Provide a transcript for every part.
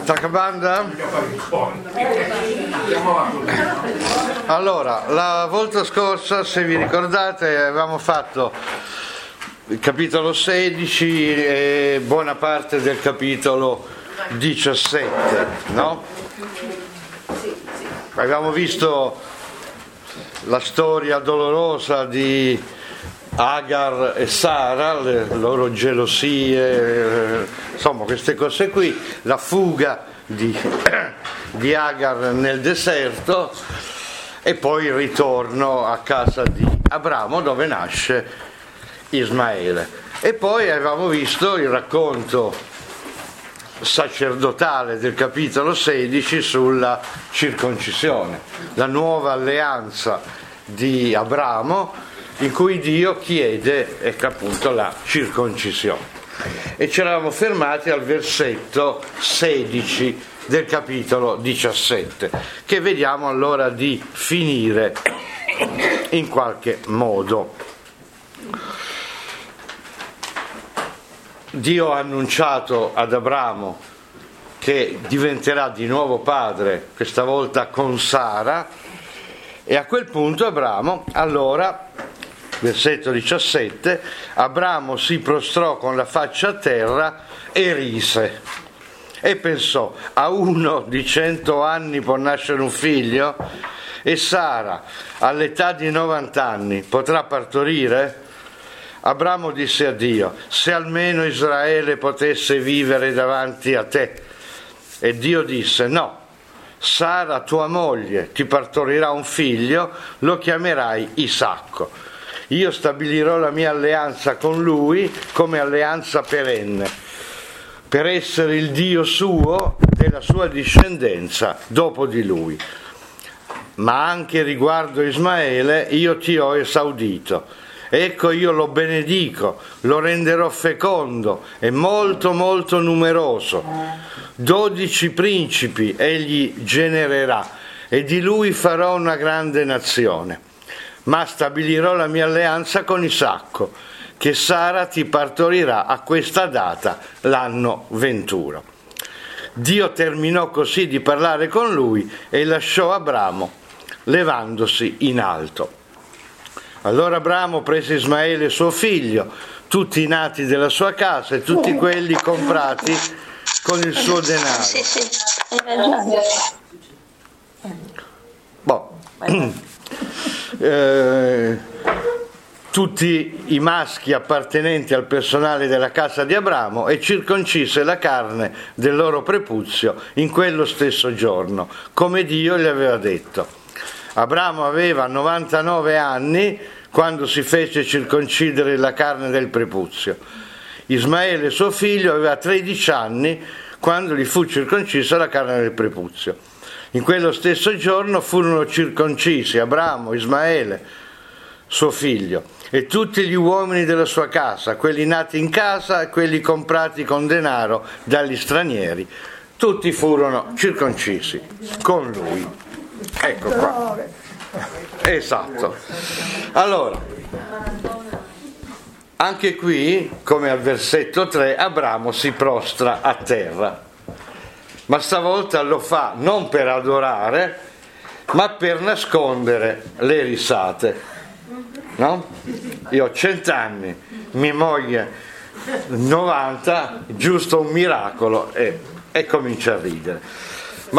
Attacca banda? Allora, la volta scorsa, se vi ricordate, avevamo fatto il capitolo 16 e buona parte del capitolo 17, no? Abbiamo visto la storia dolorosa di Agar e Sara, le loro gelosie, insomma queste cose qui, la fuga di Agar nel deserto e poi il ritorno a casa di Abramo dove nasce Ismaele. E poi avevamo visto il racconto sacerdotale del capitolo 16 sulla circoncisione, la nuova alleanza di Abramo in cui Dio chiede, ecco appunto, la circoncisione. E ci eravamo fermati al versetto 16 del capitolo 17, che vediamo allora di finire in qualche modo. Dio ha annunciato ad Abramo che diventerà di nuovo padre, questa volta con Sara, e a quel punto Abramo, allora, versetto 17, Abramo si prostrò con la faccia a terra e rise e pensò: a uno di 100 anni può nascere un figlio? E Sara all'età di 90 anni potrà partorire? Abramo disse a Dio: se almeno Israele potesse vivere davanti a te. E Dio disse: no, Sara tua moglie ti partorirà un figlio, lo chiamerai Isacco. Io stabilirò la mia alleanza con lui come alleanza perenne, per essere il Dio suo e della sua discendenza dopo di lui. Ma anche riguardo Ismaele io ti ho esaudito. Ecco, io lo benedico, lo renderò fecondo e molto molto numeroso. 12 principi egli genererà e di lui farò una grande nazione. Ma stabilirò la mia alleanza con Isacco, che Sara ti partorirà a questa data, l'anno 21. Dio terminò così di parlare con lui e lasciò Abramo, levandosi in alto. Allora Abramo prese Ismaele suo figlio, tutti i nati della sua casa e tutti quelli comprati con il suo denaro. Tutti i maschi appartenenti al personale della casa di Abramo, e circoncise la carne del loro prepuzio in quello stesso giorno, come Dio gli aveva detto. Abramo aveva 99 anni quando si fece circoncidere la carne del prepuzio. Ismaele suo figlio aveva 13 anni quando gli fu circoncisa la carne del prepuzio. In quello stesso giorno furono circoncisi Abramo, Ismaele, suo figlio, e tutti gli uomini della sua casa, quelli nati in casa e quelli comprati con denaro dagli stranieri. Tutti furono circoncisi con lui. Ecco qua. Esatto. Allora, anche qui, come al versetto 3, Abramo si prostra a terra. Ma stavolta lo fa non per adorare, ma per nascondere le risate. No? Io ho 100 anni, mia moglie 90, giusto un miracolo, e comincia a ridere. Ma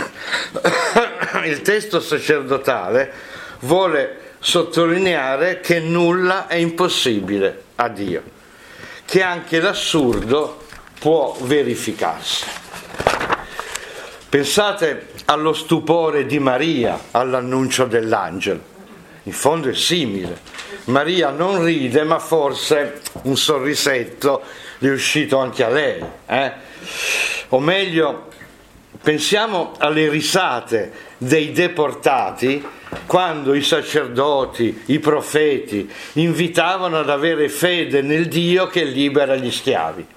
il testo sacerdotale vuole sottolineare che nulla è impossibile a Dio, che anche l'assurdo può verificarsi. Pensate allo stupore di Maria all'annuncio dell'angelo. In fondo è simile. Maria non ride, ma forse un sorrisetto è uscito anche a lei. O meglio, pensiamo alle risate dei deportati quando i sacerdoti, i profeti invitavano ad avere fede nel Dio che libera gli schiavi.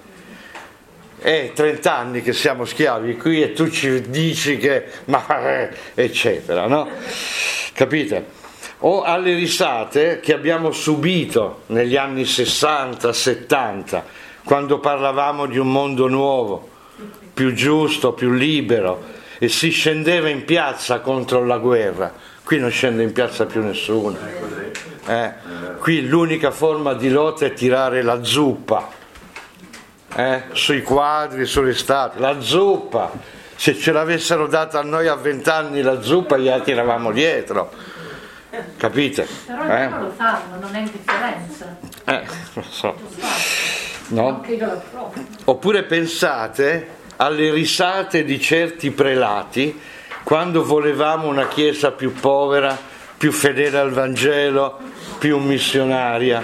30 anni che siamo schiavi qui e tu ci dici che eccetera, no? Capite? O alle risate che abbiamo subito negli anni 60, 70, quando parlavamo di un mondo nuovo, più giusto, più libero, e si scendeva in piazza contro la guerra. Qui non scende in piazza più nessuno. Qui l'unica forma di lotta è tirare la zuppa, sui quadri, sulle statue, la zuppa. Se ce l'avessero data a noi a 20 anni la zuppa, gliela tiravamo dietro, capite? Però loro lo fanno, non è indifferenza. Lo so. No? Oppure pensate alle risate di certi prelati quando volevamo una chiesa più povera, più fedele al Vangelo, più missionaria.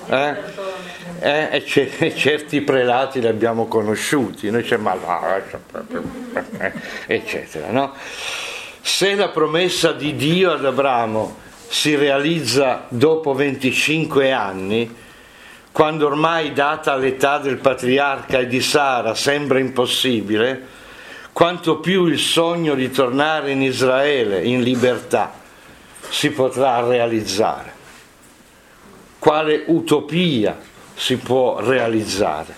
E certi prelati li abbiamo conosciuti, noi diciamo eccetera, no? Se la promessa di Dio ad Abramo si realizza dopo 25 anni, quando ormai, data l'età del patriarca e di Sara, sembra impossibile, quanto più il sogno di tornare in Israele in libertà si potrà realizzare. Quale utopia si può realizzare?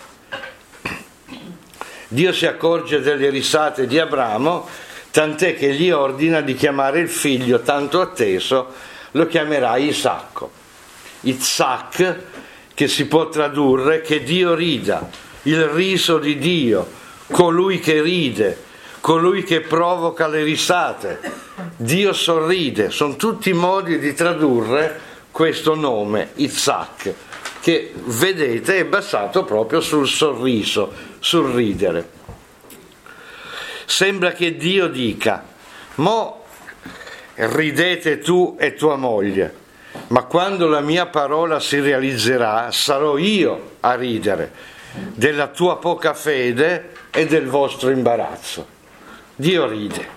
Dio si accorge delle risate di Abramo, tant'è che gli ordina di chiamare il figlio tanto atteso, lo chiamerà Isacco. Isaac, che si può tradurre che Dio rida, il riso di Dio, colui che ride, colui che provoca le risate. Dio sorride, sono tutti modi di tradurre questo nome, Isaac, che vedete è basato proprio sul sorriso, sul ridere. Sembra che Dio dica: mo ridete tu e tua moglie, ma quando la mia parola si realizzerà sarò io a ridere della tua poca fede e del vostro imbarazzo. Dio ride.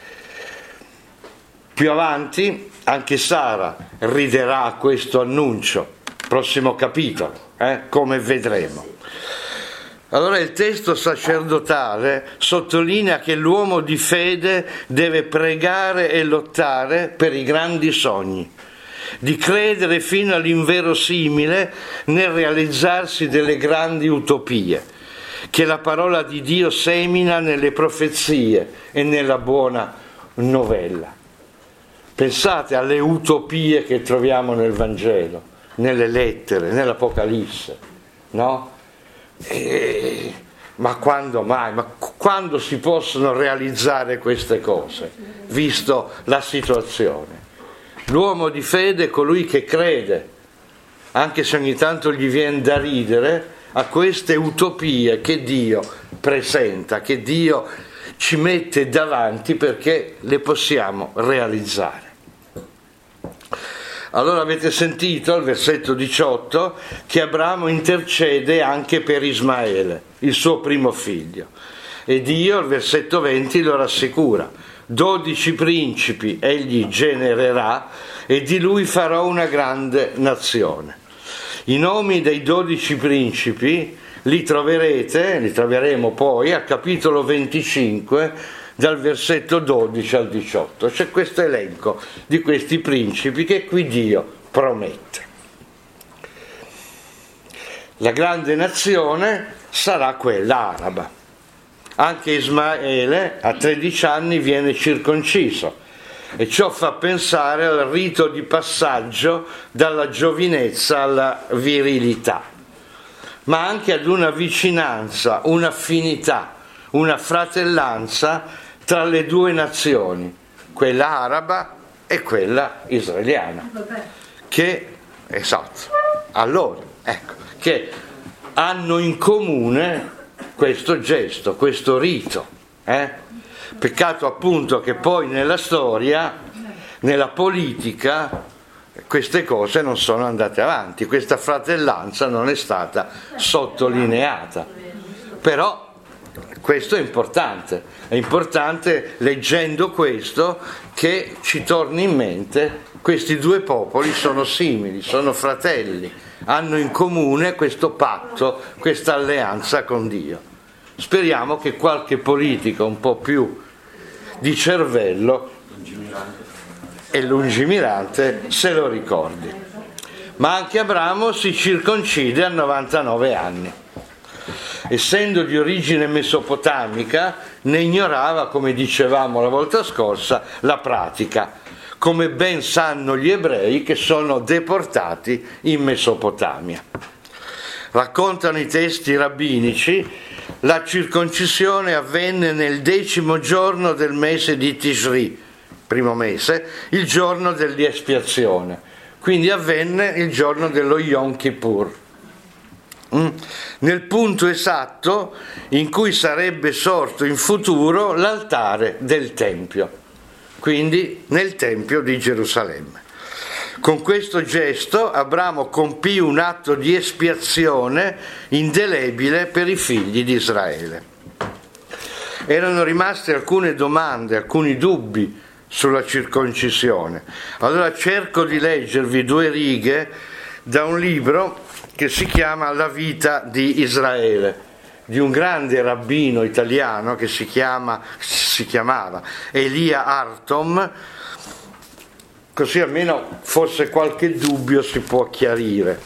Più avanti anche Sara riderà a questo annuncio, prossimo capitolo, come vedremo. Allora il testo sacerdotale sottolinea che l'uomo di fede deve pregare e lottare per i grandi sogni, di credere fino all'inverosimile nel realizzarsi delle grandi utopie che la parola di Dio semina nelle profezie e nella buona novella. Pensate alle utopie che troviamo nel Vangelo, nelle lettere, nell'Apocalisse, no? Ma quando mai? Ma quando si possono realizzare queste cose, visto la situazione? L'uomo di fede è colui che crede, anche se ogni tanto gli viene da ridere, a queste utopie che Dio presenta, che Dio ci mette davanti perché le possiamo realizzare. Allora avete sentito al versetto 18 che Abramo intercede anche per Ismaele, il suo primo figlio, e Dio al versetto 20 lo rassicura: 12 principi egli genererà e di lui farò una grande nazione. I nomi dei 12 principi li troveremo poi al capitolo 25 dal versetto 12 al 18. C'è questo elenco di questi principi che qui Dio promette. La grande nazione sarà quella araba. Anche Ismaele a 13 anni viene circonciso e ciò fa pensare al rito di passaggio dalla giovinezza alla virilità, ma anche ad una vicinanza, un'affinità, una fratellanza tra le due nazioni, quella araba e quella israeliana, che che hanno in comune questo gesto, questo rito. Peccato appunto che poi nella storia, nella politica, queste cose non sono andate avanti, questa fratellanza non è stata sottolineata. Però questo è importante leggendo questo che ci torni in mente: questi due popoli sono simili, sono fratelli, hanno in comune questo patto, questa alleanza con Dio. Speriamo che qualche politico un po' più di cervello e lungimirante se lo ricordi. Ma anche Abramo si circoncide a 99 anni. essendo di origine mesopotamica, ne ignorava, come dicevamo la volta scorsa, la pratica, come ben sanno gli ebrei che sono deportati in Mesopotamia. Raccontano i testi rabbinici, la circoncisione avvenne nel 10° giorno del mese di Tishri, primo mese, il giorno dell'espiazione, quindi avvenne il giorno dello Yom Kippur, nel punto esatto in cui sarebbe sorto in futuro l'altare del Tempio, quindi nel Tempio di Gerusalemme. Con questo gesto Abramo compì un atto di espiazione indelebile per i figli di Israele. Erano rimaste alcune domande, alcuni dubbi sulla circoncisione. Allora cerco di leggervi 2 righe da un libro che si chiama La vita di Israele, di un grande rabbino italiano che si chiamava Elia Artom, così almeno forse qualche dubbio si può chiarire.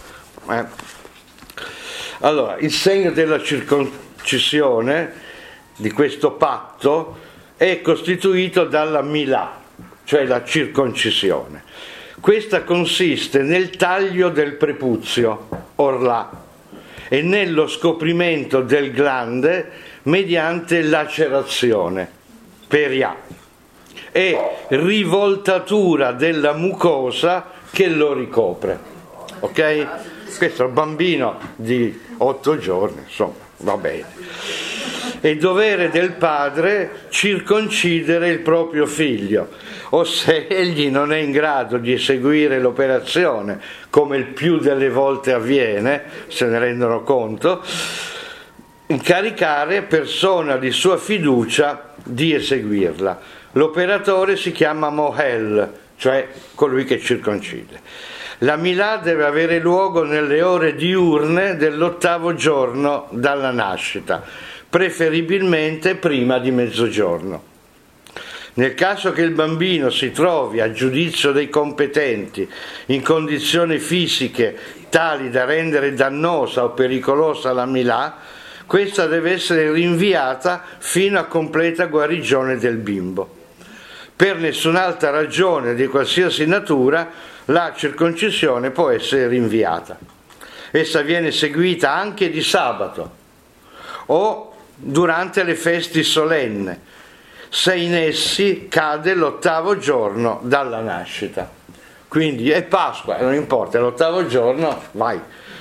Allora, il segno della circoncisione, di questo patto, è costituito dalla milà, cioè la circoncisione. Questa consiste nel taglio del prepuzio, orlà, e nello scoprimento del glande mediante lacerazione, peria, e rivoltatura della mucosa che lo ricopre. Ok? Questo è un bambino di 8 giorni, insomma, va bene. È dovere del padre circoncidere il proprio figlio, o se egli non è in grado di eseguire l'operazione, come il più delle volte avviene, se ne rendono conto, incaricare persona di sua fiducia di eseguirla. L'operatore si chiama Mohel, cioè colui che circoncide. La milà deve avere luogo nelle ore diurne dell'8° giorno dalla nascita, preferibilmente prima di mezzogiorno. Nel caso che il bambino si trovi, a giudizio dei competenti, in condizioni fisiche tali da rendere dannosa o pericolosa la milà, questa deve essere rinviata fino a completa guarigione del bimbo. Per nessun'altra ragione di qualsiasi natura la circoncisione può essere rinviata. Essa viene eseguita anche di sabato o durante le festi solenni, se in essi cade l'8° giorno dalla nascita. Quindi è Pasqua, non importa, è l'8° giorno, vai.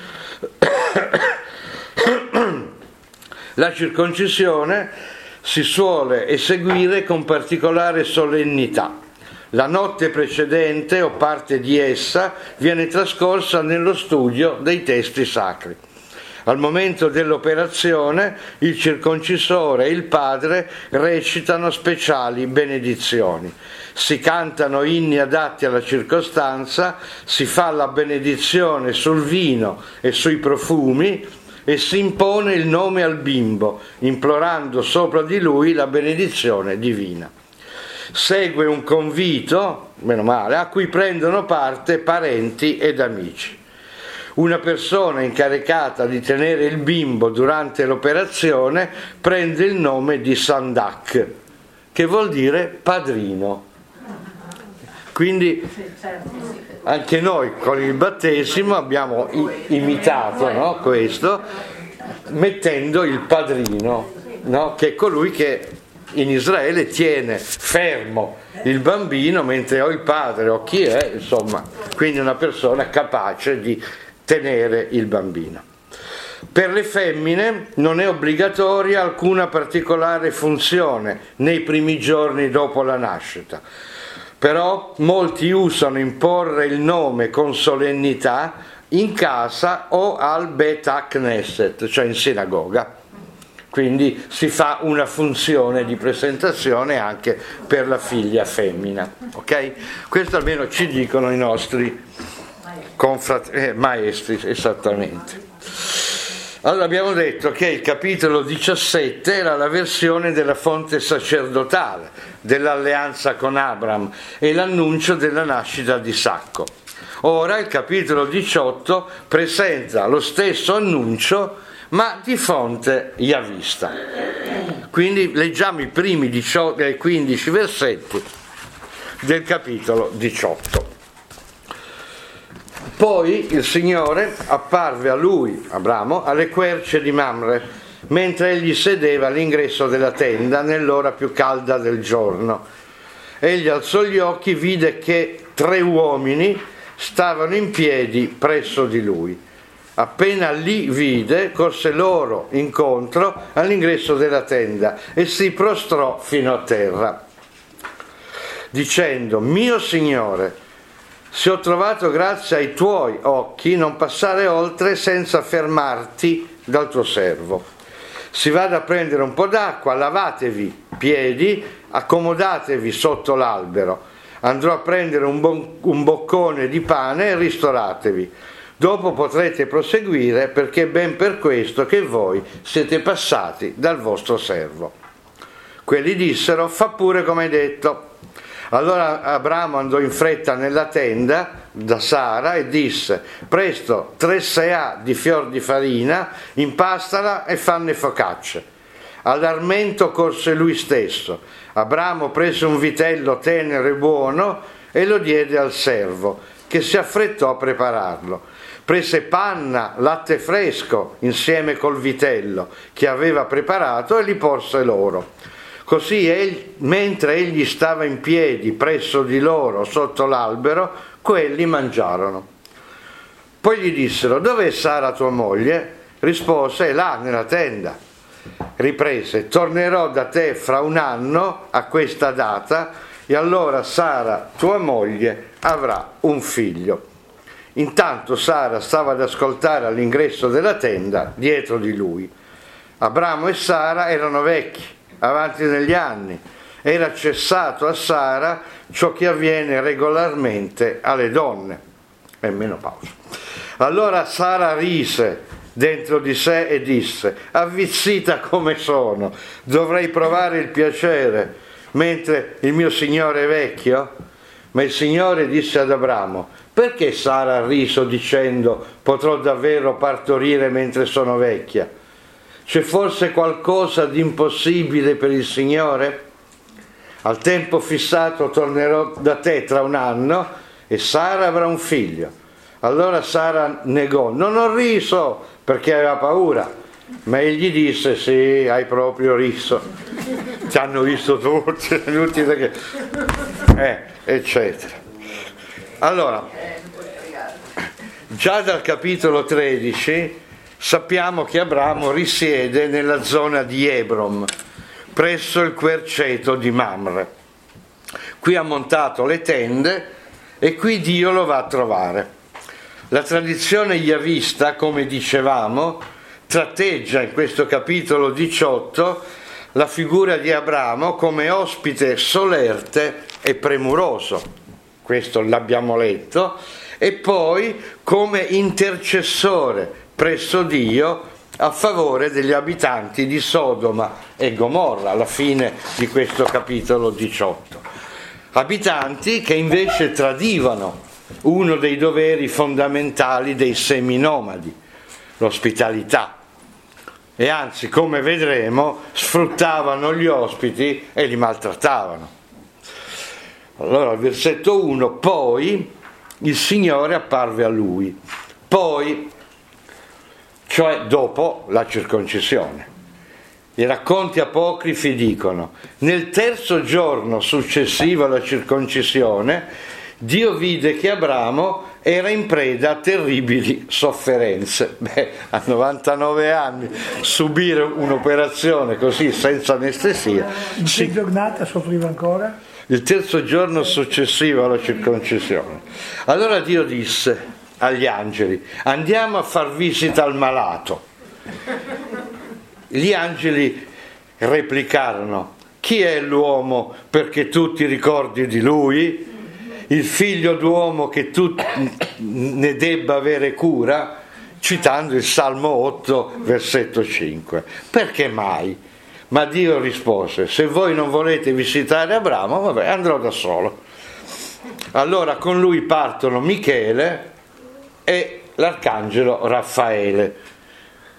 La circoncisione si suole eseguire con particolare solennità. La notte precedente o parte di essa viene trascorsa nello studio dei testi sacri. Al momento dell'operazione il circoncisore e il padre recitano speciali benedizioni. Si cantano inni adatti alla circostanza, si fa la benedizione sul vino e sui profumi e si impone il nome al bimbo, implorando sopra di lui la benedizione divina. Segue un convito, meno male, a cui prendono parte parenti ed amici. Una persona incaricata di tenere il bimbo durante l'operazione prende il nome di Sandak, che vuol dire padrino. Quindi anche noi con il battesimo abbiamo imitato, no, questo, mettendo il padrino, no, che è colui che in Israele tiene fermo il bambino mentre ho il padre o chi è, insomma, quindi una persona capace di tenere il bambino. Per le femmine non è obbligatoria alcuna particolare funzione nei primi giorni dopo la nascita, però molti usano imporre il nome con solennità in casa o al Bet HaKnesset, cioè in sinagoga. Quindi si fa una funzione di presentazione anche per la figlia femmina, ok? Questo almeno ci dicono i nostri maestri, esattamente. Allora abbiamo detto che il capitolo 17 era la versione della fonte sacerdotale, dell'alleanza con Abram e l'annuncio della nascita di Isacco. Ora il capitolo 18 presenta lo stesso annuncio ma di fronte gli ha vista. Quindi leggiamo i primi 15 versetti del capitolo 18. Poi il Signore apparve a lui, Abramo, alle querce di Mamre, mentre egli sedeva all'ingresso della tenda nell'ora più calda del giorno. Egli alzò gli occhi, vide che 3 uomini stavano in piedi presso di lui. Appena li vide, corse loro incontro all'ingresso della tenda e si prostrò fino a terra, dicendo: mio Signore, se ho trovato grazia ai tuoi occhi, non passare oltre senza fermarti dal tuo servo. Si vada a prendere un po' d'acqua, lavatevi i piedi, accomodatevi sotto l'albero. Andrò a prendere un boccone di pane e ristoratevi. Dopo potrete proseguire, perché è ben per questo che voi siete passati dal vostro servo. Quelli dissero: fa pure come hai detto. Allora Abramo andò in fretta nella tenda da Sara e disse: presto, 3 seah di fior di farina, impastala e fanne focacce. All'armento corse lui stesso. Abramo prese un vitello tenero e buono e lo diede al servo, che si affrettò a prepararlo. Prese panna, latte fresco insieme col vitello che aveva preparato e li porse loro. Così mentre egli stava in piedi presso di loro sotto l'albero, quelli mangiarono. Poi gli dissero: dov'è Sara tua moglie? Rispose: è là nella tenda. Riprese: tornerò da te fra 1 anno a questa data e allora Sara tua moglie avrà un figlio. Intanto Sara stava ad ascoltare all'ingresso della tenda dietro di lui. Abramo e Sara erano vecchi, avanti negli anni. Era cessato a Sara ciò che avviene regolarmente alle donne. È menopausa. Allora Sara rise dentro di sé e disse: avvizzita come sono, dovrei provare il piacere mentre il mio Signore è vecchio? Ma il Signore disse ad Abramo: perché Sara ha riso dicendo: potrò davvero partorire mentre sono vecchia? C'è forse qualcosa di impossibile per il Signore? Al tempo fissato tornerò da te tra 1 anno e Sara avrà un figlio. Allora Sara negò: non ho riso, perché aveva paura. Ma egli disse: sì, hai proprio riso. Ci hanno visto tutti perché... eccetera. Allora, già dal capitolo 13 sappiamo che Abramo risiede nella zona di Hebron, presso il querceto di Mamre. Qui ha montato le tende e qui Dio lo va a trovare. La tradizione yavista, come dicevamo, tratteggia in questo capitolo 18 la figura di Abramo come ospite solerte e premuroso. Questo l'abbiamo letto. E poi come intercessore presso Dio a favore degli abitanti di Sodoma e Gomorra, alla fine di questo capitolo 18. Abitanti che invece tradivano uno dei doveri fondamentali dei seminomadi, l'ospitalità. E anzi, come vedremo, sfruttavano gli ospiti e li maltrattavano. Allora, al versetto 1, poi il Signore apparve a lui. Poi, cioè dopo la circoncisione. I racconti apocrifi dicono: nel 3° giorno successivo alla circoncisione, Dio vide che Abramo era in preda a terribili sofferenze. A 99 anni subire un'operazione così senza anestesia. In che giornata soffriva ancora? Il 3° giorno successivo alla circoncisione. Allora Dio disse agli angeli: andiamo a far visita al malato. Gli angeli replicarono: chi è l'uomo perché tu ti ricordi di lui? Il figlio d'uomo che tu ne debba avere cura? Citando il Salmo 8, versetto 5. Perché mai? Ma Dio rispose: se voi non volete visitare Abramo, vabbè, andrò da solo. Allora con lui partono Michele e l'arcangelo Raffaele.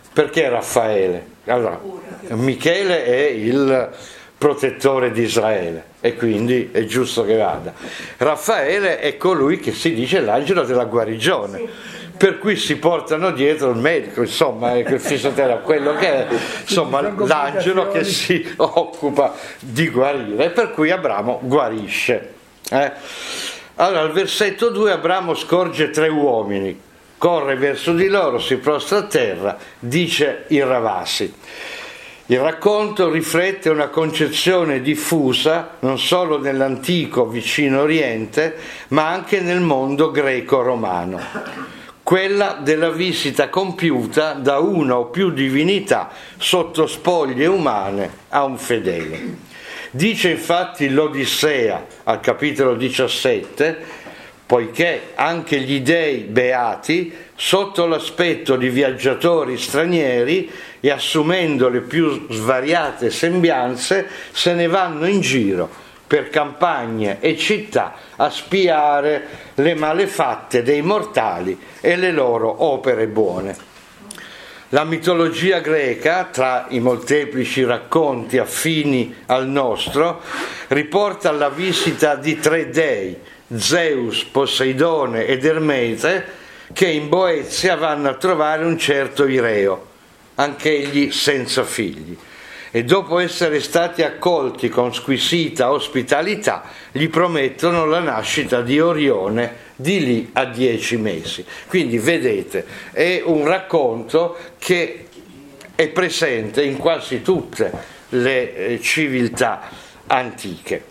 Perché Raffaele? Allora, Michele è il protettore di Israele e quindi è giusto che vada. Raffaele è colui che si dice l'angelo della guarigione, per cui si portano dietro il medico, insomma, il fisioterapeuta, quello che è, insomma, l'angelo che si occupa di guarire, per cui Abramo guarisce. Allora, al versetto 2 Abramo scorge 3 uomini, corre verso di loro, si prostra a terra, dice il Ravasi. Il racconto riflette una concezione diffusa non solo nell'antico vicino Oriente, ma anche nel mondo greco-romano, quella della visita compiuta da una o più divinità sotto spoglie umane a un fedele. Dice infatti l'Odissea al capitolo 17, poiché anche gli dei beati, sotto l'aspetto di viaggiatori stranieri e assumendo le più svariate sembianze, se ne vanno in giro per campagne e città a spiare le malefatte dei mortali e le loro opere buone. La mitologia greca, tra i molteplici racconti affini al nostro, riporta la visita di 3 dei, Zeus, Poseidone ed Ermete, che in Boezia vanno a trovare un certo Ireo, anch'egli senza figli, e dopo essere stati accolti con squisita ospitalità gli promettono la nascita di Orione di lì a 10 mesi. Quindi vedete, è un racconto che è presente in quasi tutte le civiltà antiche.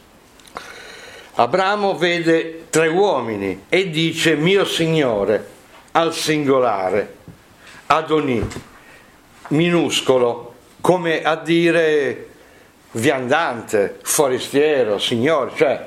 Abramo vede 3 uomini e dice mio signore al singolare, Adonì, minuscolo, come a dire viandante, forestiero, signore, cioè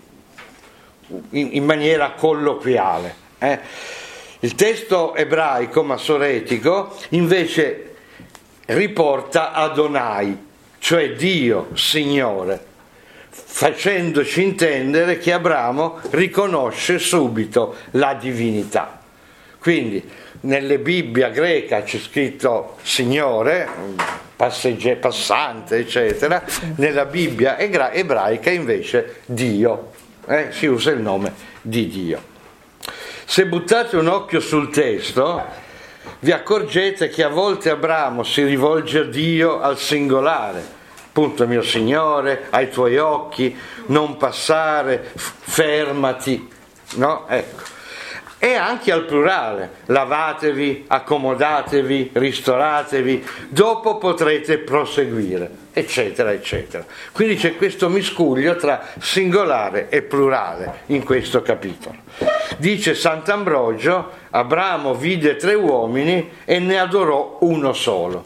in maniera colloquiale. Il testo ebraico massoretico invece riporta Adonai, cioè Dio, Signore, facendoci intendere che Abramo riconosce subito la divinità. Quindi nelle Bibbia greca c'è scritto Signore, passante, eccetera, nella Bibbia ebraica invece Dio, si usa il nome di Dio. Se buttate un occhio sul testo, vi accorgete che a volte Abramo si rivolge a Dio al singolare, appunto mio Signore, ai tuoi occhi, non passare, fermati, no? Ecco. E anche al plurale, lavatevi, accomodatevi, ristoratevi, dopo potrete proseguire, eccetera, eccetera. Quindi c'è questo miscuglio tra singolare e plurale in questo capitolo. Dice Sant'Ambrogio, Abramo vide 3 uomini e ne adorò uno solo.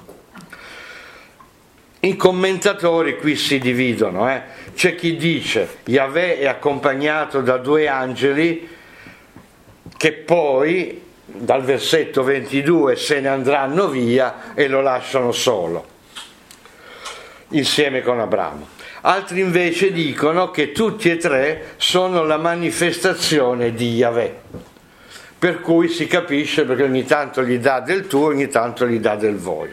I commentatori qui si dividono, C'è chi dice Yahweh è accompagnato da 2 angeli che poi dal versetto 22 se ne andranno via e lo lasciano solo insieme con Abramo. Altri invece dicono che tutti e 3 sono la manifestazione di Yahweh, per cui si capisce perché ogni tanto gli dà del tu, ogni tanto gli dà del voi.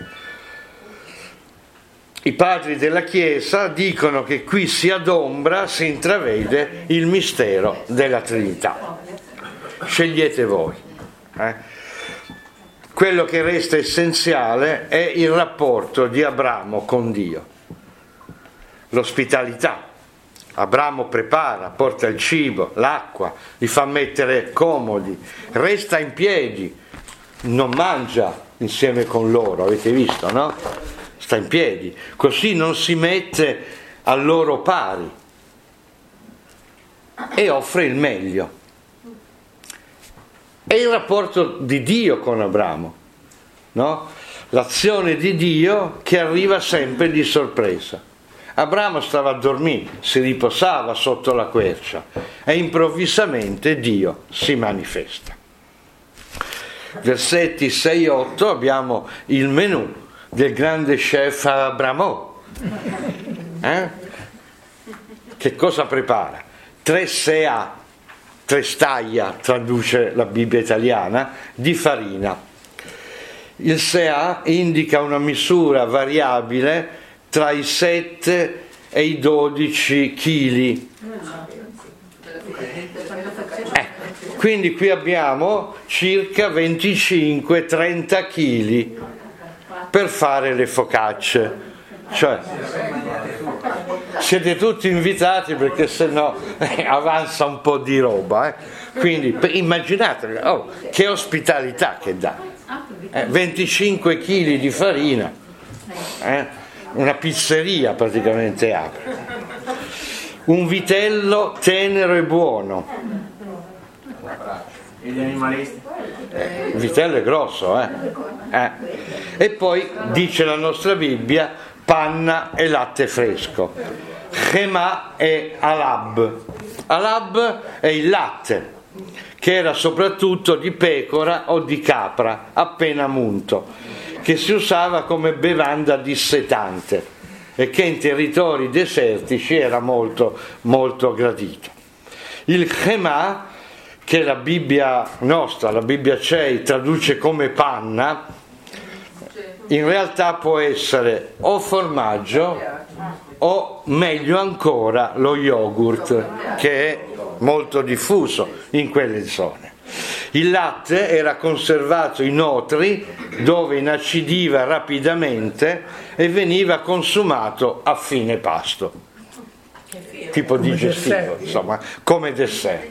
I padri della Chiesa dicono che qui si adombra, si intravede il mistero della Trinità. Scegliete voi. Quello che resta essenziale è il rapporto di Abramo con Dio, l'ospitalità. Abramo prepara, porta il cibo, l'acqua, li fa mettere comodi, resta in piedi, non mangia insieme con loro, avete visto, no? Sta in piedi, così non si mette al loro pari e offre il meglio. È il rapporto di Dio con Abramo, no? L'azione di Dio che arriva sempre di sorpresa. Abramo stava a dormire, si riposava sotto la quercia e improvvisamente Dio si manifesta. Versetti 6-8 abbiamo il menù del grande chef Abramo. Che cosa prepara? 3 seah, 3 staglia, traduce la Bibbia italiana, di farina. Il SEA indica una misura variabile tra i 7 e i 12 kg. Quindi qui abbiamo circa 25-30 kg per fare le focacce. Cioè, siete tutti invitati perché sennò avanza un po' di roba. Quindi immaginate, che ospitalità che dà. 25 kg di farina, una pizzeria praticamente apre. Un vitello tenero e buono. E gli animalisti? Il vitello è grosso, E poi dice la nostra Bibbia: panna e latte fresco. Chema e alab. Alab è il latte, che era soprattutto di pecora o di capra appena munto, che si usava come bevanda dissetante e che in territori desertici era molto molto gradito. Il chema, che la Bibbia nostra, la Bibbia CEI, traduce come panna, in realtà può essere o formaggio o, meglio ancora, lo yogurt, che è molto diffuso in quelle zone. Il latte era conservato in otri dove inacidiva rapidamente e veniva consumato a fine pasto, tipo digestivo, insomma, come dessert.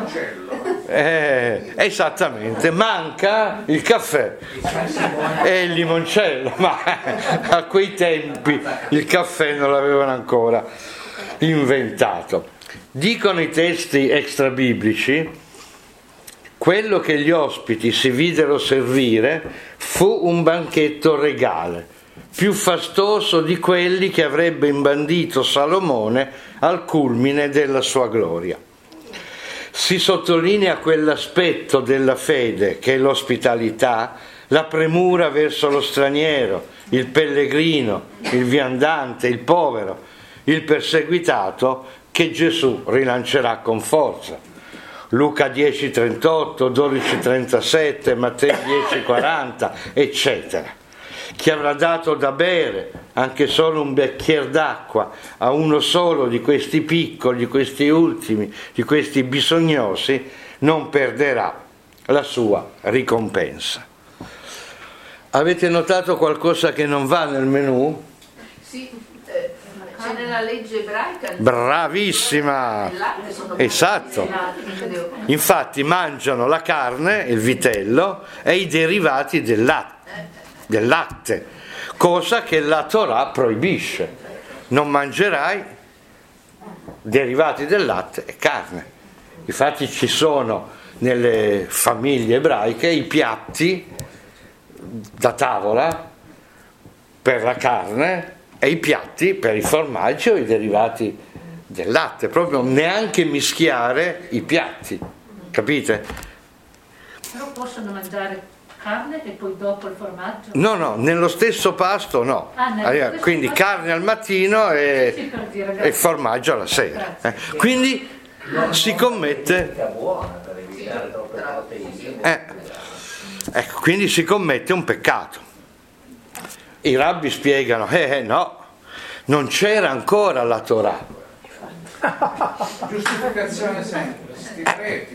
Esattamente, manca il caffè e il limoncello, ma a quei tempi il caffè non l'avevano ancora inventato. Dicono i testi extrabiblici: quello che gli ospiti si videro servire fu un banchetto regale, più fastoso di quelli che avrebbe imbandito Salomone al culmine della sua gloria. Si sottolinea quell'aspetto della fede che è l'ospitalità, la premura verso lo straniero, il pellegrino, il viandante, il povero, il perseguitato, che Gesù rilancerà con forza. Luca 10,38, 12,37, Matteo 10,40, eccetera. Chi avrà dato da bere anche solo un bicchiere d'acqua a uno solo di questi piccoli, di questi ultimi, di questi bisognosi, non perderà la sua ricompensa. Avete notato qualcosa che non va nel menù? Sì, c'è nella legge ebraica. Bravissima! Esatto. Infatti mangiano la carne, il vitello, e i derivati del latte, cosa che la Torah proibisce. Non mangerai derivati del latte e carne. Infatti ci sono nelle famiglie ebraiche i piatti da tavola per la carne e i piatti per i formaggi o i derivati del latte, proprio neanche mischiare i piatti, capite? Però possono mangiare carne e poi dopo il formaggio? No, nello stesso pasto no. Stesso quindi pasto? Carne al mattino e, Sì, per dire, e formaggio alla sera. Quindi si commette quindi si commette un peccato. I rabbi spiegano: no, non c'era ancora la Torah. Giustificazione sempre.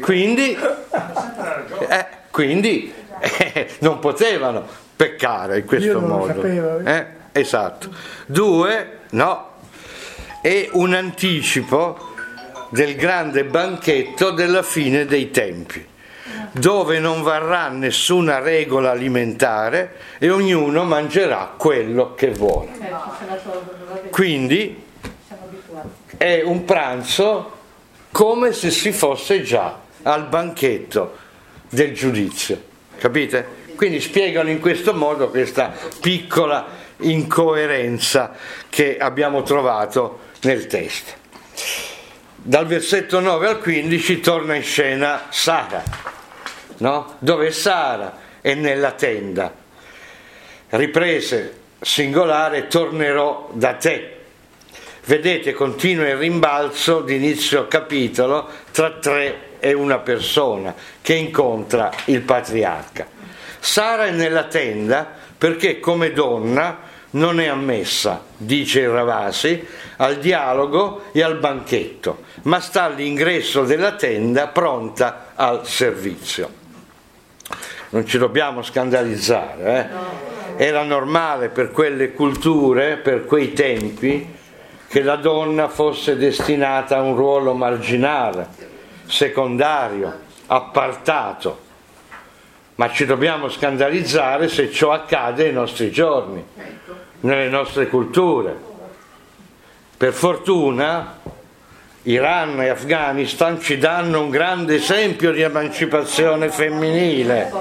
Quindi non potevano peccare in questo Io non modo. lo sapevo. Esatto. 2, no, è un anticipo del grande banchetto della fine dei tempi, dove non varrà nessuna regola alimentare e ognuno mangerà quello che vuole. Quindi è un pranzo come se si fosse già al banchetto del giudizio, capite? Quindi spiegano in questo modo questa piccola incoerenza che abbiamo trovato nel testo. Dal versetto 9 al 15 torna in scena Sara, no? Dove Sara è nella tenda. Riprese singolare: tornerò da te. Vedete, continua il rimbalzo di inizio capitolo tra 3 e una persona che incontra il patriarca. Sara è nella tenda perché come donna non è ammessa, dice il Ravasi, al dialogo e al banchetto, ma sta all'ingresso della tenda pronta al servizio. Non ci dobbiamo scandalizzare, Era normale per quelle culture, per quei tempi, che la donna fosse destinata a un ruolo marginale, secondario, appartato. Ma ci dobbiamo scandalizzare se ciò accade ai nostri giorni, nelle nostre culture. Per fortuna Iran e Afghanistan ci danno un grande esempio di emancipazione femminile.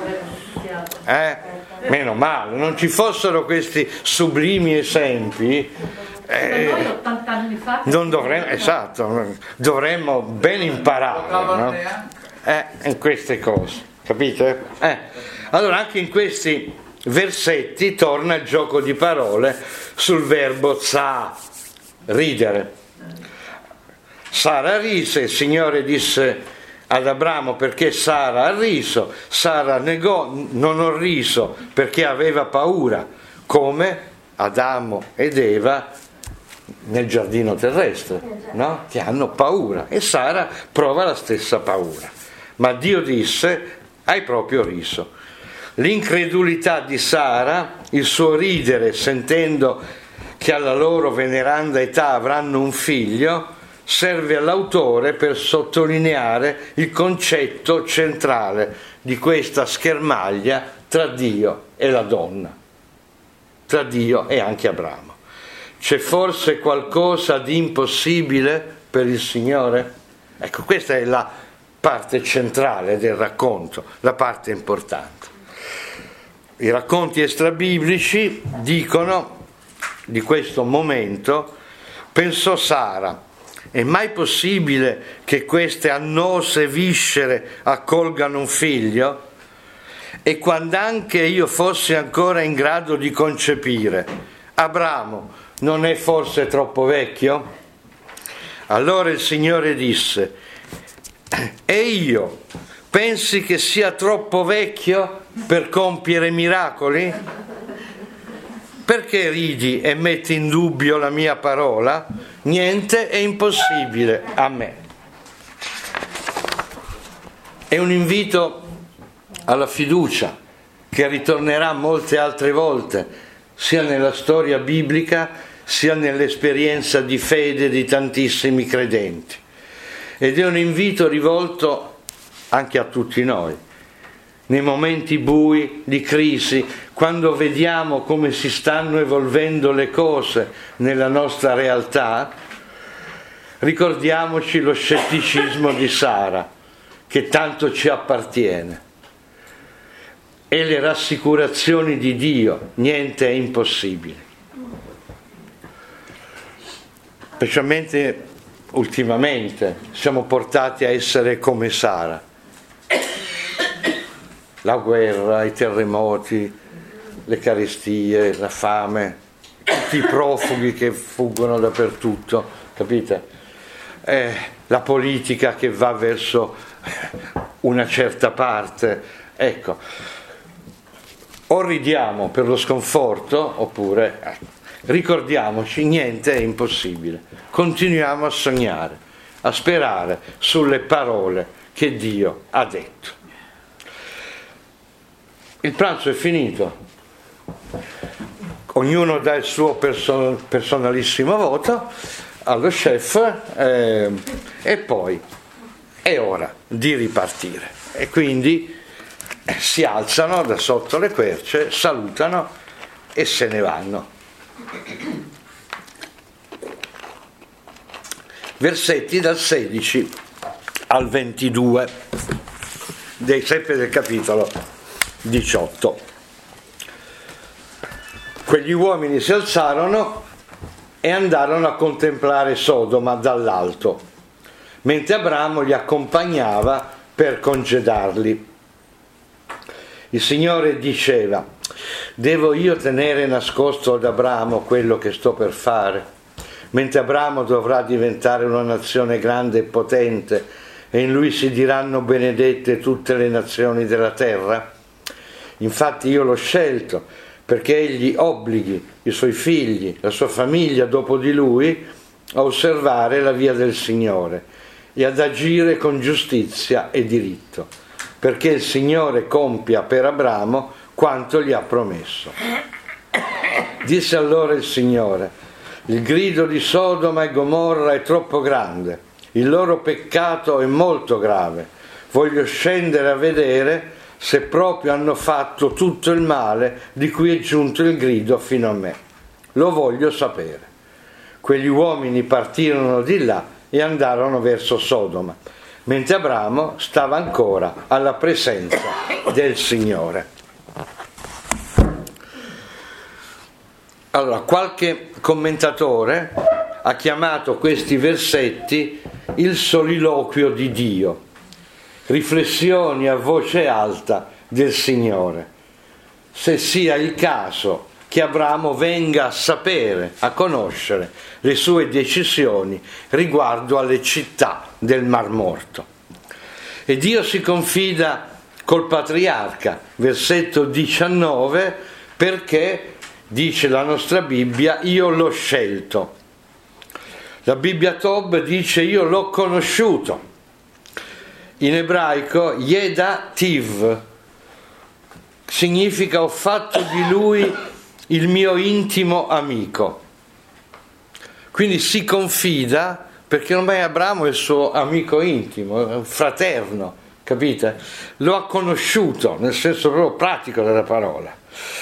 Meno male, non ci fossero questi sublimi esempi, noi 80 anni fa non dovremmo, esatto, dovremmo ben imparare, no? In queste cose, capite? Allora anche in questi versetti torna il gioco di parole sul verbo tsa, ridere. Sara rise, il Signore disse ad Abramo: perché Sara ha riso? Sara negò: non ho riso, perché aveva paura, come Adamo ed Eva nel giardino terrestre, no? Che hanno paura, e Sara prova la stessa paura. Ma Dio disse: hai proprio riso. L'incredulità di Sara, il suo ridere sentendo che alla loro veneranda età avranno un figlio, serve all'autore per sottolineare il concetto centrale di questa schermaglia tra Dio e la donna, tra Dio e anche Abramo. C'è forse qualcosa di impossibile per il Signore? Ecco, questa è la parte centrale del racconto, la parte importante. I racconti extrabiblici dicono di questo momento: pensò Sara, è mai possibile che queste annose viscere accolgano un figlio? E quando anche io fossi ancora in grado di concepire, Abramo non è forse troppo vecchio? Allora il Signore disse: e io pensi che sia troppo vecchio per compiere miracoli? Perché ridi e metti in dubbio la mia parola? Niente è impossibile a me. È un invito alla fiducia che ritornerà molte altre volte, sia nella storia biblica sia nell'esperienza di fede di tantissimi credenti. Ed è un invito rivolto anche a tutti noi. Nei momenti bui di crisi, quando vediamo come si stanno evolvendo le cose nella nostra realtà, ricordiamoci lo scetticismo di Sara, che tanto ci appartiene, e le rassicurazioni di Dio: niente è impossibile. Specialmente ultimamente siamo portati a essere come Sara. La guerra, i terremoti, le carestie, la fame, tutti i profughi che fuggono dappertutto, capite? La politica che va verso una certa parte. Ecco, o ridiamo per lo sconforto, oppure ricordiamoci: niente è impossibile. Continuiamo a sognare, a sperare sulle parole che Dio ha detto. Il pranzo è finito, ognuno dà il suo personalissimo voto allo chef, e poi è ora di ripartire. E quindi si alzano da sotto le querce, salutano e se ne vanno. Versetti dal 16 al 22 sempre del capitolo 18. Quegli uomini si alzarono e andarono a contemplare Sodoma dall'alto, mentre Abramo li accompagnava per congedarli. Il Signore diceva: devo io tenere nascosto ad Abramo quello che sto per fare, mentre Abramo dovrà diventare una nazione grande e potente, e in lui si diranno benedette tutte le nazioni della terra? Infatti io l'ho scelto perché egli obblighi i suoi figli, la sua famiglia dopo di lui, a osservare la via del Signore e ad agire con giustizia e diritto, perché il Signore compia per Abramo quanto gli ha promesso. Disse allora il Signore: il grido di Sodoma e Gomorra è troppo grande, il loro peccato è molto grave, voglio scendere a vedere se proprio hanno fatto tutto il male di cui è giunto il grido fino a me. Lo voglio sapere. Quegli uomini partirono di là e andarono verso Sodoma, mentre Abramo stava ancora alla presenza del Signore. Allora, qualche commentatore ha chiamato questi versetti il soliloquio di Dio, riflessioni a voce alta del Signore, se sia il caso che Abramo venga a sapere, a conoscere le sue decisioni riguardo alle città del Mar Morto. E Dio si confida col patriarca, versetto 19, perché, dice la nostra Bibbia, io l'ho scelto. La Bibbia Tob dice io l'ho conosciuto. In ebraico Yedativ significa ho fatto di lui il mio intimo amico. Quindi si confida perché ormai Abramo è il suo amico intimo, è un fraterno, capite? Lo ha conosciuto nel senso proprio pratico della parola.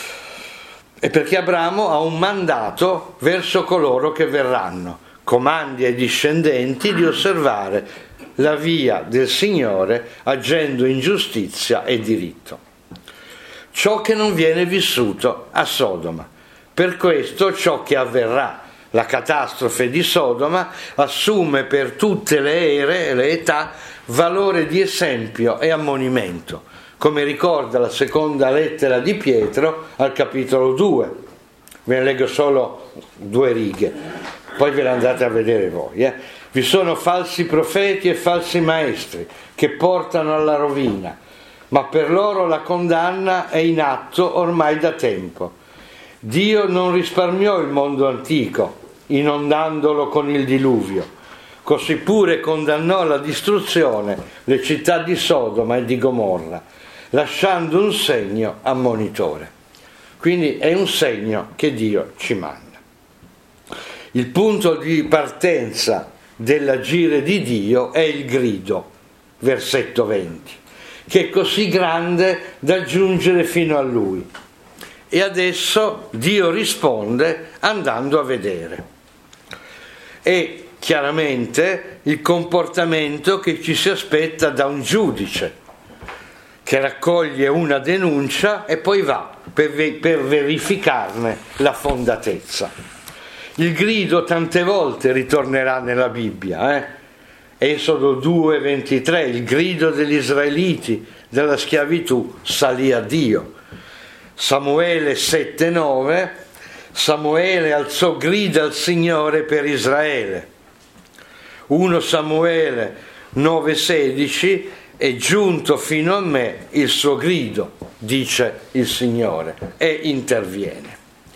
E perché Abramo ha un mandato verso coloro che verranno, comandi ai discendenti di osservare la via del Signore agendo in giustizia e diritto. Ciò che non viene vissuto a Sodoma. Per questo ciò che avverrà, la catastrofe di Sodoma, assume per tutte le ere e le età valore di esempio e ammonimento, come ricorda la seconda lettera di Pietro al capitolo 2. Ve ne leggo solo 2 righe, poi ve le andate a vedere voi. Vi sono falsi profeti e falsi maestri che portano alla rovina, ma per loro la condanna è in atto ormai da tempo. Dio non risparmiò il mondo antico, inondandolo con il diluvio, così pure condannò alla distruzione le città di Sodoma e di Gomorra, lasciando un segno ammonitore. Quindi è un segno che Dio ci manda. Il punto di partenza dell'agire di Dio è il grido, versetto 20, che è così grande da giungere fino a Lui. E adesso Dio risponde andando a vedere. E chiaramente il comportamento che ci si aspetta da un giudice, che raccoglie una denuncia e poi va per verificarne la fondatezza. Il grido tante volte ritornerà nella Bibbia, Esodo 2,23, il grido degli israeliti della schiavitù salì a Dio. Samuele 7,9, Samuele alzò grida al Signore per Israele. 1 Samuele 9,16, è giunto fino a me il suo grido, dice il Signore, e interviene.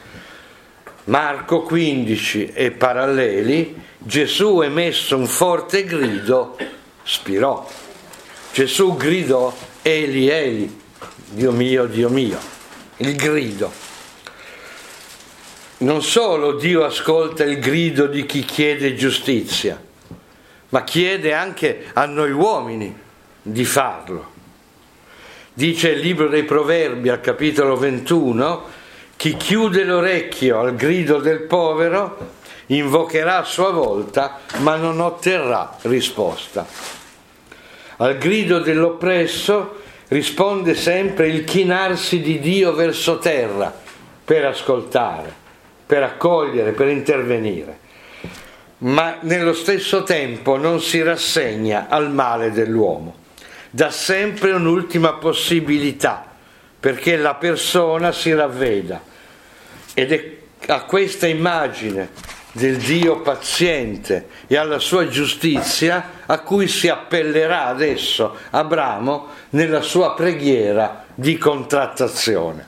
Marco 15 e paralleli, Gesù emesso un forte grido, spirò. Gesù gridò Eli Eli, Dio mio, il grido. Non solo Dio ascolta il grido di chi chiede giustizia, ma chiede anche a noi uomini di farlo. Dice il libro dei Proverbi al capitolo 21, chi chiude l'orecchio al grido del povero invocherà a sua volta, ma non otterrà risposta. Al grido dell'oppresso risponde sempre il chinarsi di Dio verso terra per ascoltare, per accogliere, per intervenire. Ma nello stesso tempo non si rassegna al male dell'uomo. Dà sempre un'ultima possibilità perché la persona si ravveda. Ed è a questa immagine del Dio paziente e alla sua giustizia a cui si appellerà adesso Abramo nella sua preghiera di contrattazione.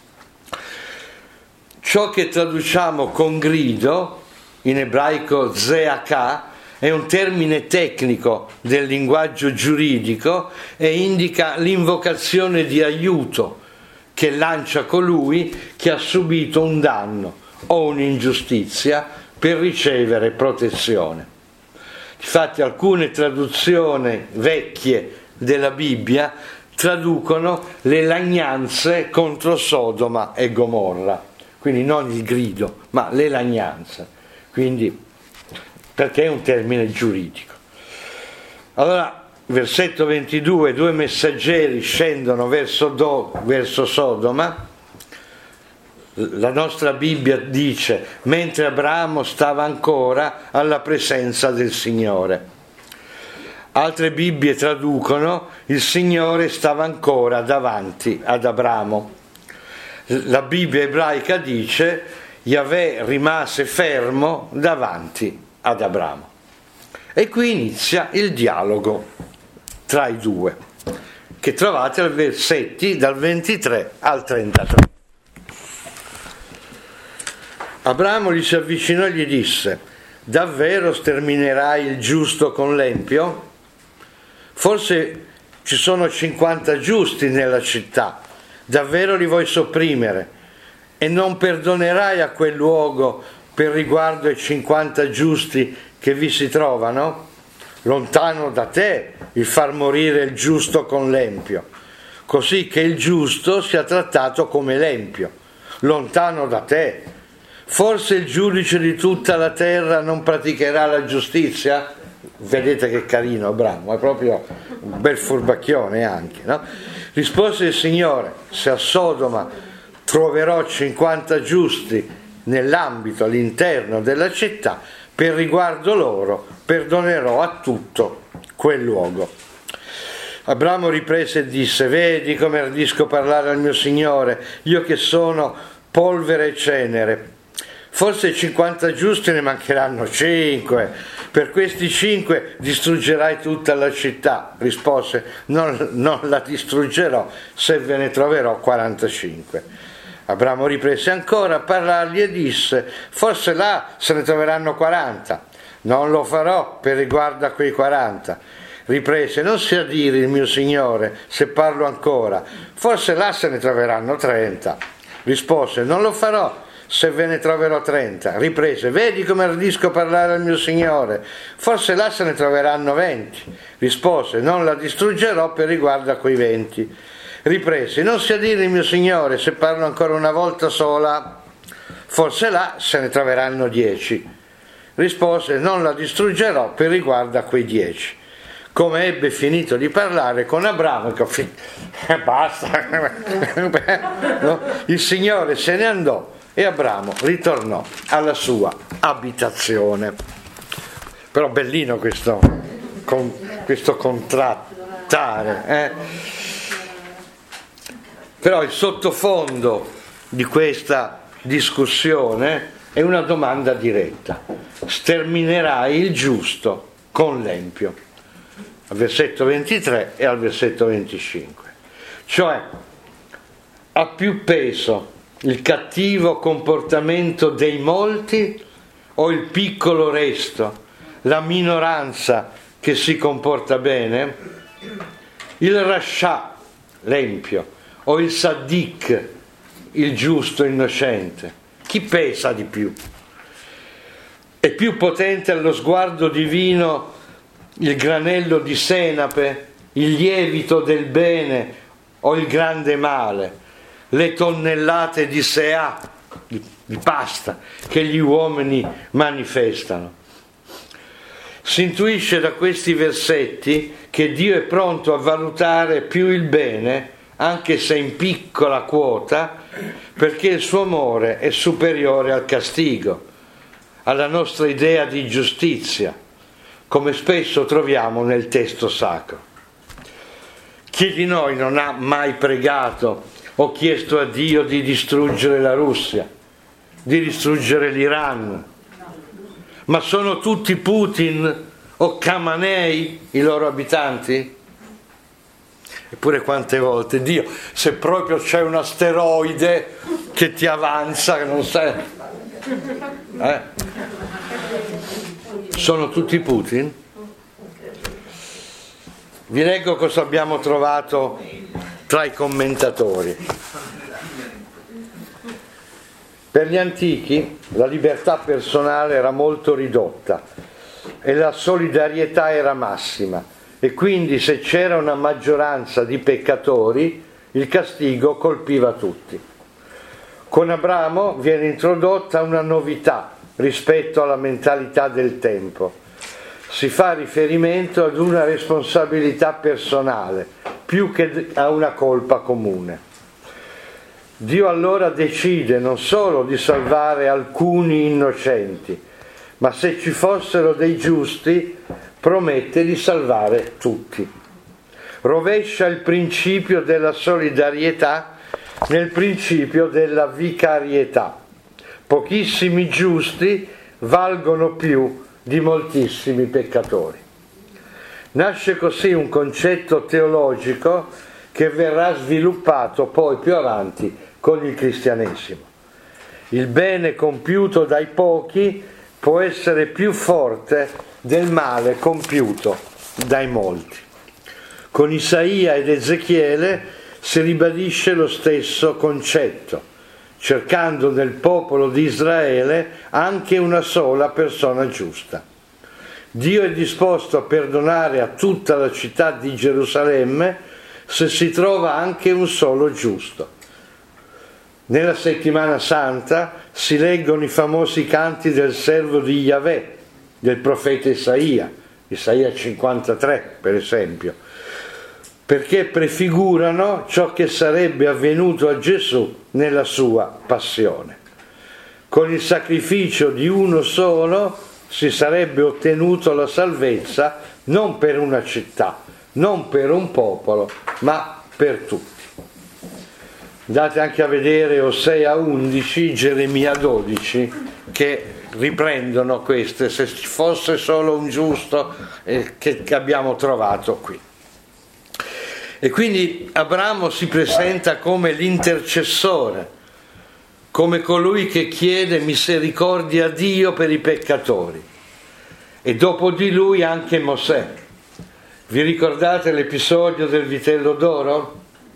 Ciò che traduciamo con grido, in ebraico zeakah, è un termine tecnico del linguaggio giuridico e indica l'invocazione di aiuto che lancia colui che ha subito un danno o un'ingiustizia per ricevere protezione. Infatti alcune traduzioni vecchie della Bibbia traducono le lagnanze contro Sodoma e Gomorra, quindi non il grido, ma le lagnanze, quindi perché è un termine giuridico. Allora, versetto 22, 2 messaggeri scendono verso Sodoma. La nostra Bibbia dice mentre Abramo stava ancora alla presenza del Signore. Altre Bibbie traducono il Signore stava ancora davanti ad Abramo. La Bibbia ebraica dice Yahweh rimase fermo davanti ad Abramo. E qui inizia il dialogo tra i due, che trovate ai versetti dal 23 al 33. Abramo gli si avvicinò e gli disse: davvero sterminerai il giusto con l'empio? Forse ci sono 50 giusti nella città, davvero li vuoi sopprimere? E non perdonerai a quel luogo per riguardo ai 50 giusti che vi si trovano? Lontano da te il far morire il giusto con l'empio, così che il giusto sia trattato come l'empio. Lontano da te. Forse il giudice di tutta la terra non praticherà la giustizia? Vedete che carino Abramo, è proprio un bel furbacchione anche, no? Rispose il Signore: se a Sodoma troverò 50 giusti nell'ambito, all'interno della città, per riguardo loro perdonerò a tutto quel luogo. Abramo riprese e disse: vedi come ardisco parlare al mio Signore, io che sono polvere e cenere. Forse 50 giusti ne mancheranno 5, per questi 5 distruggerai tutta la città. Rispose: non la distruggerò se ve ne troverò 45. Abramo riprese ancora a parlargli e disse: forse là se ne troveranno 40. Non lo farò per riguardo a quei 40. Riprese: non sia dire il mio Signore, se parlo ancora, forse là se ne troveranno 30. Rispose: non lo farò se ve ne troverò 30. Riprese: vedi come ardisco parlare al mio Signore, forse là se ne troveranno 20. Rispose: non la distruggerò per riguardo a quei 20. Riprese: non sia dire il mio Signore, se parlo ancora una volta sola, forse là se ne troveranno 10. Rispose: non la distruggerò per riguardo a quei 10. Come ebbe finito di parlare con Abramo, basta, no? Il Signore se ne andò e Abramo ritornò alla sua abitazione. Però bellino questo contrattare, Però il sottofondo di questa discussione è una domanda diretta: sterminerai il giusto con l'empio? Al versetto 23 e al versetto 25. Cioè, ha più peso il cattivo comportamento dei molti o il piccolo resto, la minoranza che si comporta bene? Il rascià, l'empio, o il saddik, il giusto innocente? Chi pesa di più? È più potente allo sguardo divino il granello di senape, il lievito del bene o il grande male, le tonnellate di seà, di pasta, che gli uomini manifestano? Si intuisce da questi versetti che Dio è pronto a valutare più il bene, anche se in piccola quota, perché il suo amore è superiore al castigo, alla nostra idea di giustizia, come spesso troviamo nel testo sacro. Chi di noi non ha mai pregato o chiesto a Dio di distruggere la Russia, di distruggere l'Iran, Ma sono tutti Putin o Khamenei i loro abitanti? Eppure quante volte, Dio, se proprio c'è un asteroide che ti avanza, che non sai... Sono tutti Putin? Vi leggo cosa abbiamo trovato tra i commentatori. Per gli antichi la libertà personale era molto ridotta e la solidarietà era massima, e quindi se c'era una maggioranza di peccatori il castigo colpiva tutti. Con Abramo viene introdotta una novità rispetto alla mentalità del tempo. Si fa riferimento ad una responsabilità personale più che a una colpa comune. Dio allora decide non solo di salvare alcuni innocenti, ma se ci fossero dei giusti, promette di salvare tutti. Rovescia il principio della solidarietà nel principio della vicarietà. Pochissimi giusti valgono più di moltissimi peccatori. Nasce così un concetto teologico che verrà sviluppato poi più avanti con il cristianesimo. Il bene compiuto dai pochi può essere più forte del male compiuto dai molti. Con Isaia ed Ezechiele si ribadisce lo stesso concetto, cercando nel popolo di Israele anche una sola persona giusta. Dio è disposto a perdonare a tutta la città di Gerusalemme se si trova anche un solo giusto. Nella settimana santa si leggono i famosi canti del servo di Yahweh, del profeta Isaia 53 per esempio, perché prefigurano ciò che sarebbe avvenuto a Gesù nella sua passione. Con il sacrificio di uno solo si sarebbe ottenuto la salvezza non per una città, non per un popolo, ma per tutti. Andate anche a vedere Osea 11, Geremia 12, che riprendono queste, se ci fosse solo un giusto che abbiamo trovato qui. E quindi Abramo si presenta come l'intercessore, come colui che chiede misericordia a Dio per i peccatori. E dopo di lui anche Mosè. Vi ricordate l'episodio del vitello d'oro?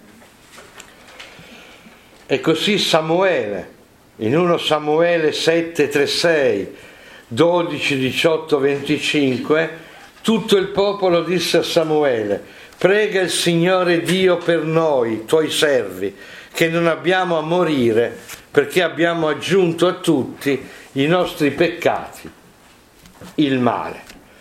E così Samuele, in 1 Samuele 7, 3, 6, 12, 18, 25, tutto il popolo disse a Samuele: prega il Signore Dio per noi, tuoi servi, che non abbiamo a morire, perché abbiamo aggiunto a tutti i nostri peccati il male.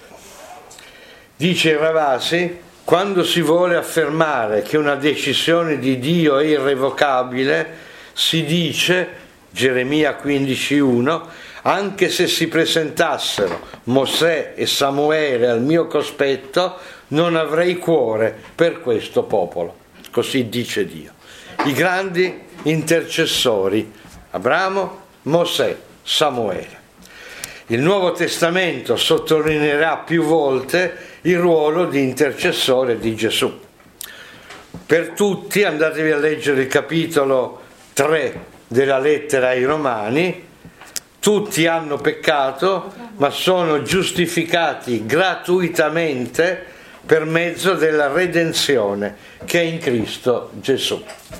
Dice Ravasi: quando si vuole affermare che una decisione di Dio è irrevocabile, si dice, Geremia 15,1, anche se si presentassero Mosè e Samuele al mio cospetto, non avrei cuore per questo popolo. Così dice Dio. I grandi intercessori, Abramo, Mosè, Samuele. Il Nuovo Testamento sottolineerà più volte il ruolo di intercessore di Gesù. Per tutti, andatevi a leggere il capitolo 3 della lettera ai Romani, tutti hanno peccato, ma sono giustificati gratuitamente per mezzo della redenzione che è in Cristo Gesù.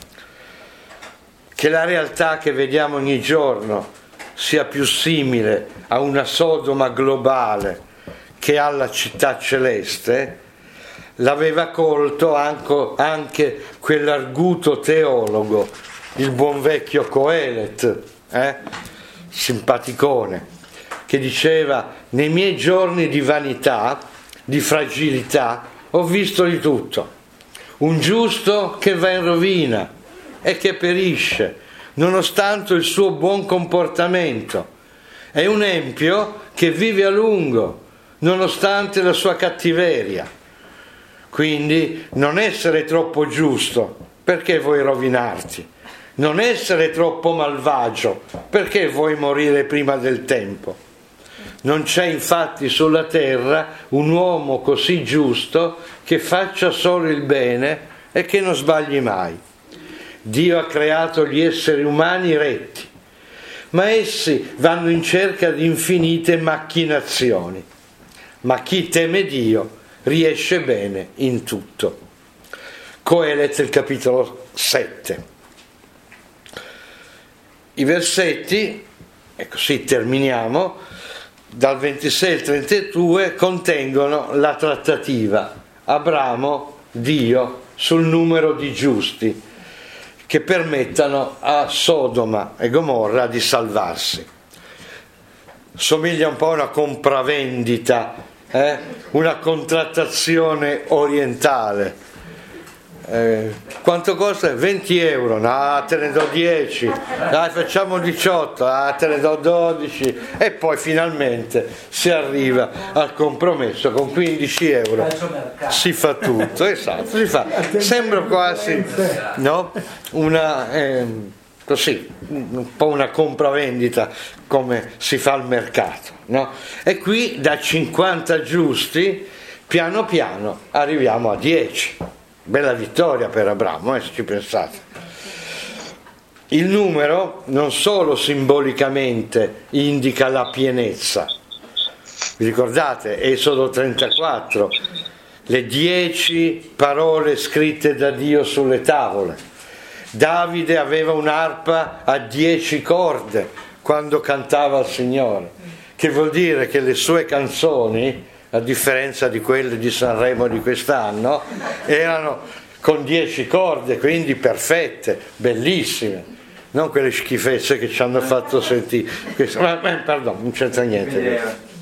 Che la realtà che vediamo ogni giorno sia più simile a una Sodoma globale che alla città celeste, l'aveva colto anche quell'arguto teologo, il buon vecchio Coelet, simpaticone, che diceva: nei miei giorni di vanità, di fragilità, ho visto di tutto. Un giusto che va in rovina e che perisce, nonostante il suo buon comportamento, e un empio che vive a lungo, nonostante la sua cattiveria. Quindi non essere troppo giusto, perché vuoi rovinarti? Non essere troppo malvagio, perché vuoi morire prima del tempo? Non c'è infatti sulla terra un uomo così giusto che faccia solo il bene e che non sbagli mai. Dio ha creato gli esseri umani retti, ma essi vanno in cerca di infinite macchinazioni. Ma chi teme Dio riesce bene in tutto. Coelet, il capitolo 7. I versetti, e così terminiamo, dal 26 al 32 contengono la trattativa Abramo-Dio sul numero di giusti che permettano a Sodoma e Gomorra di salvarsi. Somiglia un po' a una compravendita, una contrattazione orientale. Quanto costa? 20 euro, no, te ne do 10, dai, facciamo 18, te ne do 12, e poi finalmente si arriva al compromesso. Con 15 euro si fa tutto, esatto, si fa, sembra quasi, no? Così, un po' una compravendita come si fa al mercato, no? E qui da 50 giusti piano piano arriviamo a 10. Bella vittoria per Abramo, se ci pensate. Il numero non solo simbolicamente indica la pienezza, vi ricordate Esodo 34, le 10 parole scritte da Dio sulle tavole. Davide aveva un'arpa a 10 corde quando cantava al Signore, che vuol dire che le sue canzoni, a differenza di quelle di Sanremo di quest'anno, erano con 10 corde, quindi perfette, bellissime, non quelle schifezze che ci hanno fatto sentire. Pardon, non c'entra niente.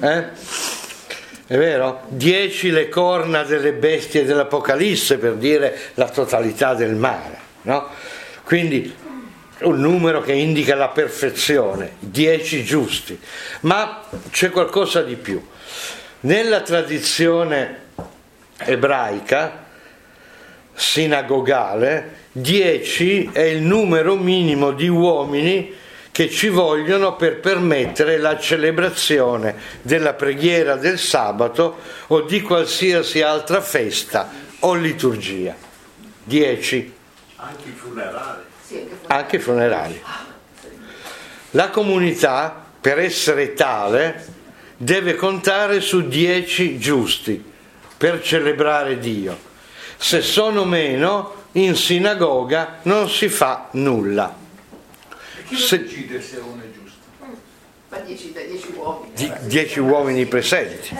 È vero? 10 le corna delle bestie dell'Apocalisse, per dire la totalità del mare, no? Quindi un numero che indica la perfezione, 10 giusti. Ma c'è qualcosa di più. Nella tradizione ebraica sinagogale, 10 è il numero minimo di uomini che ci vogliono per permettere la celebrazione della preghiera del sabato o di qualsiasi altra festa o liturgia. 10. Anche i funerali. Anche i funerali. La comunità, per essere tale, deve contare su 10 giusti per celebrare Dio. Se sono meno, in sinagoga non si fa nulla. Chi lo decide se uno è giusto? Ma 10 uomini. 10 uomini presenti.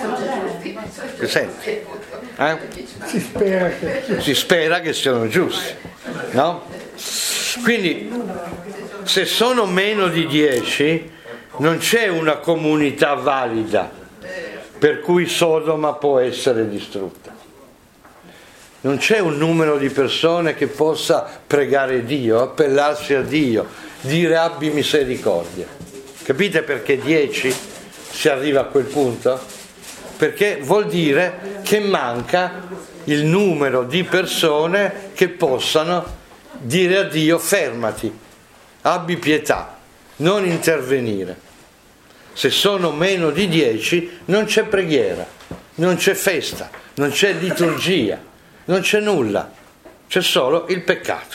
Si spera che siano giusti, no? Quindi, se sono meno di 10, non c'è una comunità valida per cui Sodoma può essere distrutta. Non c'è un numero di persone che possa pregare Dio, appellarsi a Dio, dire abbi misericordia. Capite perché 10 si arriva a quel punto? Perché vuol dire che manca il numero di persone che possano dire a Dio fermati, abbi pietà, non intervenire. Se sono meno di 10 non c'è preghiera, non c'è festa, non c'è liturgia, non c'è nulla, c'è solo il peccato.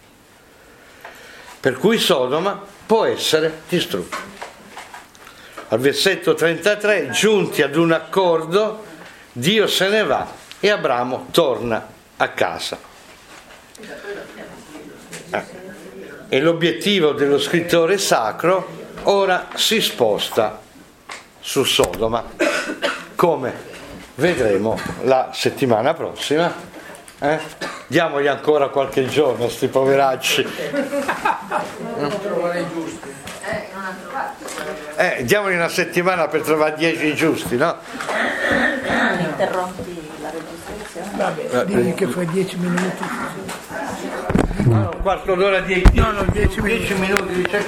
Per cui Sodoma può essere distrutta. Al versetto 33, giunti ad un accordo, Dio se ne va e Abramo torna a casa. E l'obiettivo dello scrittore sacro ora si sposta su Sodoma, come vedremo la settimana prossima. Diamogli ancora qualche giorno, sti poveracci. Non trovare i giusti. Non ha trovato. Diamogli una settimana per trovare 10 giusti, no? Interrompi la registrazione. Vabbè, dimmi che fra 10 minuti. Un quarto d'ora, 10 minuti.